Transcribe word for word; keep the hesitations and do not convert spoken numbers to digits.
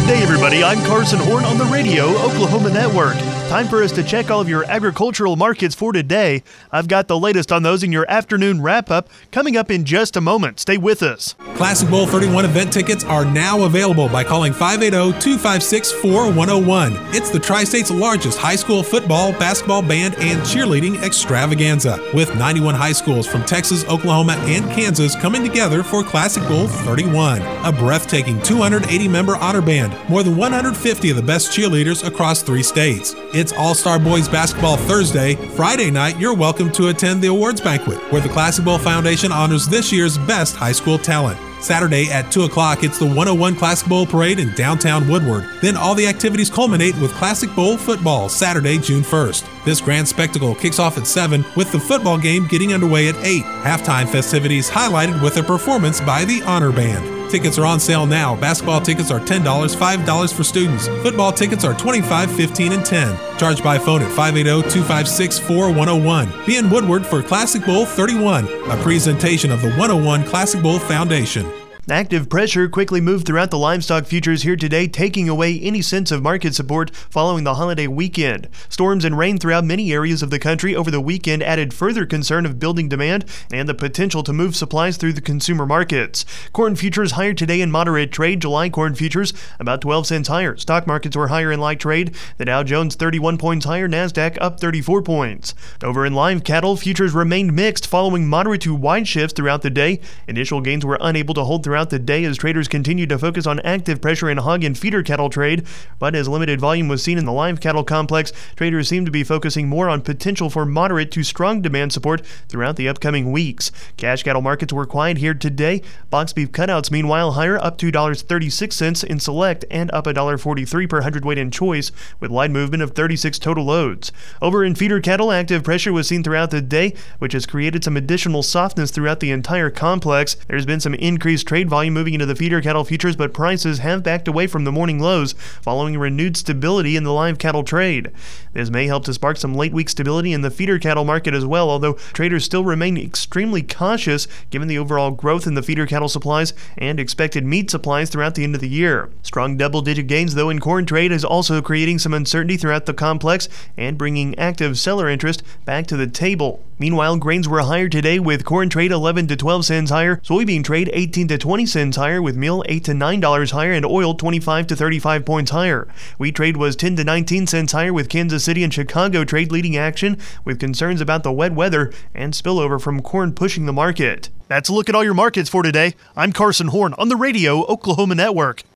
Hey everybody, I'm Carson Horn on the Radio Oklahoma Network. Time for us to check all of your agricultural markets for today. I've got the latest on those in your afternoon wrap-up coming up in just a moment. Stay with us. Classic Bowl thirty-one event tickets are now available by calling five eight zero, two five six, four one zero one. It's the Tri-State's largest high school football, basketball, band, and cheerleading extravaganza, with ninety-one high schools from Texas, Oklahoma, and Kansas coming together for Classic Bowl thirty-one. A breathtaking two hundred eighty member honor band, more than one hundred fifty of the best cheerleaders across three states. It's All-Star Boys Basketball Thursday. Friday night, you're welcome to attend the awards banquet, where the Classic Bowl Foundation honors this year's best high school talent. Saturday at two o'clock, it's the one oh one Classic Bowl Parade in downtown Woodward. Then all the activities culminate with Classic Bowl football, Saturday, June first. This grand spectacle kicks off at seven, with the football game getting underway at eight. Halftime festivities highlighted with a performance by the Honor Band. Tickets are on sale now. Basketball tickets are ten dollars, five dollars for students. Football tickets are twenty-five dollars, fifteen dollars, and ten dollars. Charge by phone at five eight zero, two five six, four one zero one. Be in Woodward for Classic Bowl thirty-one, a presentation of the one oh one Classic Bowl Foundation. Active pressure quickly moved throughout the livestock futures here today, taking away any sense of market support following the holiday weekend. Storms and rain throughout many areas of the country over the weekend added further concern of building demand and the potential to move supplies through the consumer markets. Corn futures higher today in moderate trade. July corn futures about twelve cents higher. Stock markets were higher in light trade. The Dow Jones thirty-one points higher, NASDAQ up thirty-four points. Over in live cattle, futures remained mixed following moderate to wide shifts throughout the day. Initial gains were unable to hold throughout the day as traders continued to focus on active pressure in hog and feeder cattle trade, but as limited volume was seen in the live cattle complex, traders seemed to be focusing more on potential for moderate to strong demand support throughout the upcoming weeks. Cash cattle markets were quiet here today. Box beef cutouts meanwhile higher, up two dollars and thirty-six cents in select and up one dollar and forty-three cents per hundredweight in choice, with light movement of thirty-six total loads. Over in feeder cattle, active pressure was seen throughout the day, which has created some additional softness throughout the entire complex. There's been some increased trade volume moving into the feeder cattle futures, but prices have backed away from the morning lows following renewed stability in the live cattle trade. This may help to spark some late week stability in the feeder cattle market as well, although traders still remain extremely cautious given the overall growth in the feeder cattle supplies and expected meat supplies throughout the end of the year. Strong double-digit gains, though, in corn trade is also creating some uncertainty throughout the complex and bringing active seller interest back to the table. Meanwhile, grains were higher today, with corn trade eleven to twelve cents higher, soybean trade eighteen to twenty cents higher, with meal eight to nine dollars higher, and oil twenty-five to thirty-five points higher. Wheat trade was ten to nineteen cents higher, with Kansas City and Chicago trade leading action, with concerns about the wet weather and spillover from corn pushing the market. That's a look at all your markets for today. I'm Carson Horn on the Radio Oklahoma Network.